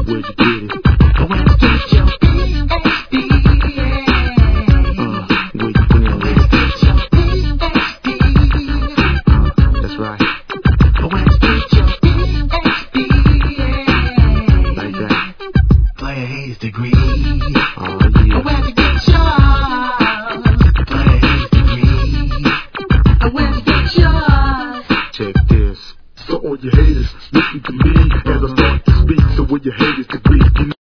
Where'd you get it? I went to get your PhD. Where'd you been with it? Get your PhD. That's right. I went to get your PhD. Like that. Player Hayes degree. Oh, yeah. I went to get yours. Player Hayes degree. I went to get yours. Check this. So all your haters, listen to me as I start to speak. So all your haters degree, you know